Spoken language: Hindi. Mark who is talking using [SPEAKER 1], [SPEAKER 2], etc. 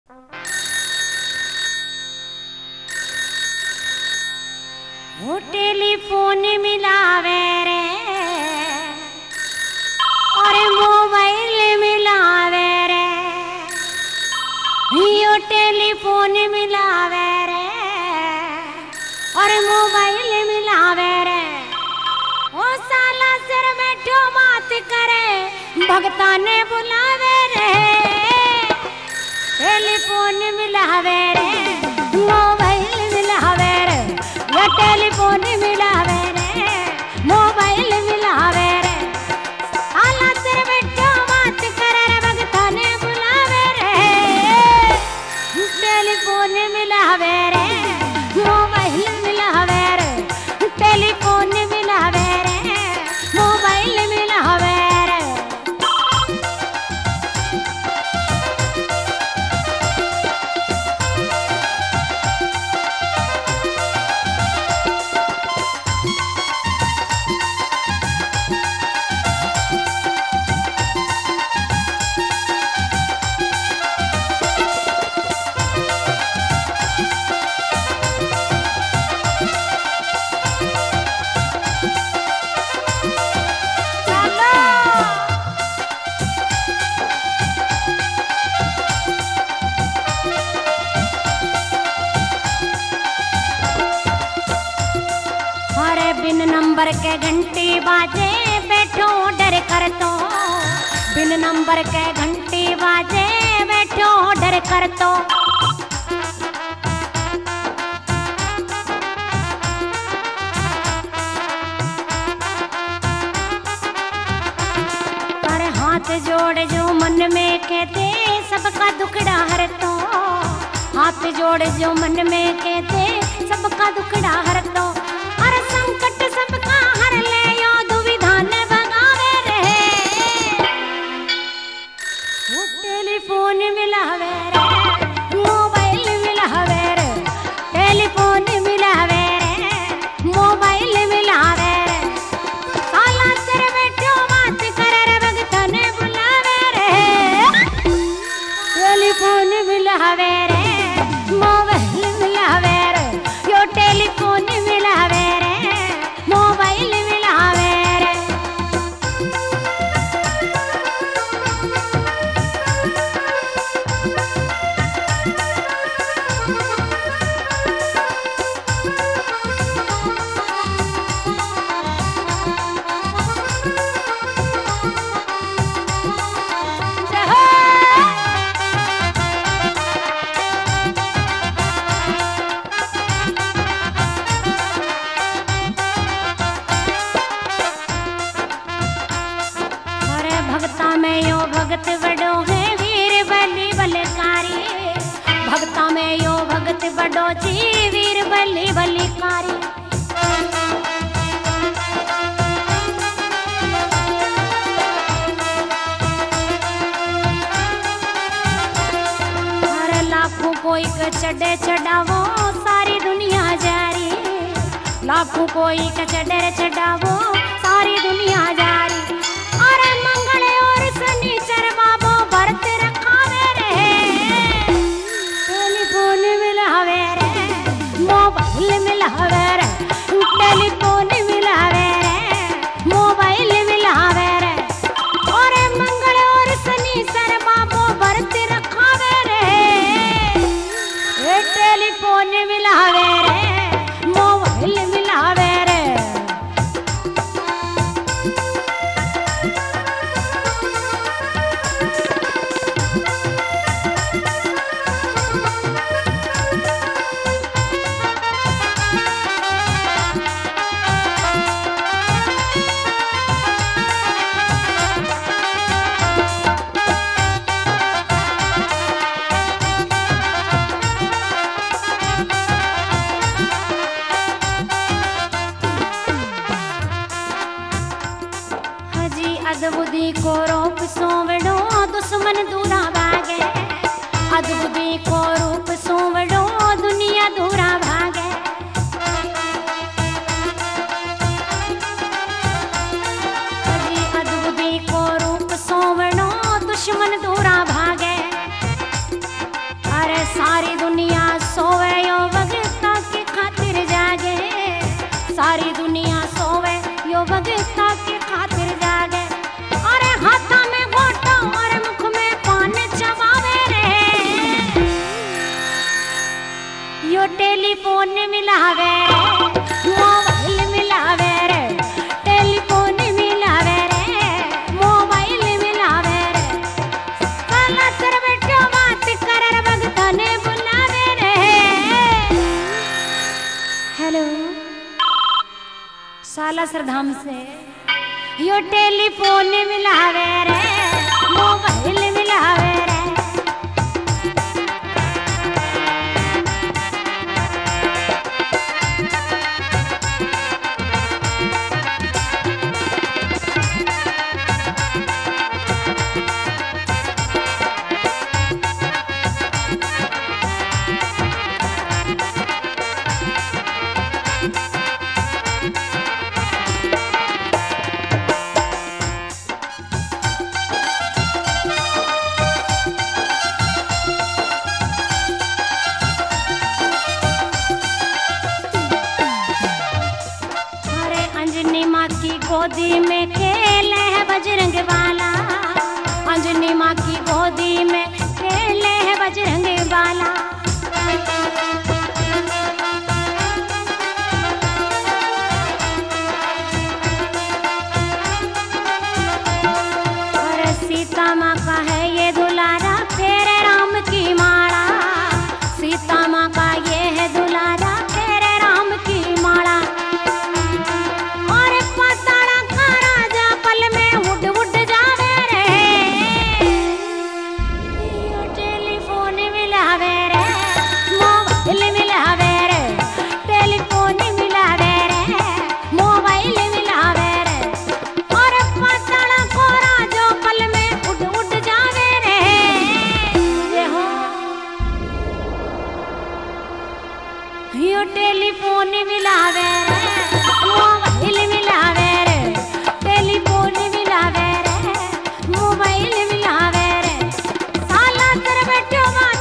[SPEAKER 1] वो टेलीफोन मिलावे रे और मोबाइल मिलावे रे, यो टेलीफोन मिलावे रे और मोबाइल मिलावे रे। ओ साला सिर में ठो बात करे भगता ने बुलावे रे, टेलीफोन मिलावे रे मोबाइल मिलावे रे, ये टेलीफोन मिलावे रे मोबाइल मिलावे रे। साला सिर में ठो बात करे रे भगता ने बुलावे रे, टेलीफोन मिलावे रे मोबाइल मिलावे रे, टेलीफोन मिलावे रे मोबाइल मिलावे रे। बिन नंबर के घंटी बाजे बैठो डर कर तो, बिन नंबर के घंटी बाजे बैठो डर कर तो। पर हाथ जोड़ जो मन में कहते सबका दुखड़ा हर तो, हाथ जोड़ जो मन में कहते सबका दुखड़ा हर तो। संकट सबका हर ले यो दुविधा न भगावे रे, वो टेलीफोन मिलावे रे मोबाइल मिलावे रे, टेलीफोन मिलावे रे मोबाइल मिलावे रे। साला सिर में ठो बात करे रे भगता ने बुलावे रे, टेलीफोन मिलावे रे मोबाइल मिलावे रे, यो टेलीफोन मिलावे रे मोबाइल मिलावे रे। भगता में यो भगत बड़ो है वीर बलि बलकारी, भगता में यो भगत बड़ो जी वीर बलि बलकारी। हर लाखों कोई के चढ़े चढ़ावो सारी दुनिया जारी, लाखों कोई के चढ़े चढ़ावो सारी दुनिया जारी। अरे मंगल और शनिचर बाबो व्रत रखावे रे, टेलीफोन मिलावे रे मोबाइल मिलावे रे, टेलीफोन मिलावे रे मोबाइल मिलावे रे। अरे मंगल और शनिचर बाबो व्रत रखावे रे, टेलीफोन मिलावे रे मोबाइल मिलावे रे। सारी दुनिया सोवे यो भगता की खातिर जागे, सारी दुनिया सोवे यो भगता की खातिर जागे। अरे हाथा में घोटो और मुख में पान चबावे रे, यो टेलीफोन मिलावे मोबाइल मिलावे रे, टेलीफोन मिलावे रे मोबाइल मिलावे रे। काला सर बैठो बात कर भगता ने बुलावे रे। हेलो सालासर धाम से यो टेलीफोन मिलावे रे मोबाइल मिलावे रे। गोदी में खेले है बजरंग वाला, अंजनी माँ की गोदी में खेले है बजरंग वाला। और सीता माँ का है ये दुलारा तेरे राम की माला, सीता माँ का ये है दुलारा तेरे राम की माला। यो टेलीफोन मिलावे रे मोबाइल मिलावे रे, टेलीफोन मिलावे रे मोबाइल मिलावे रे। साला तेरे बैठो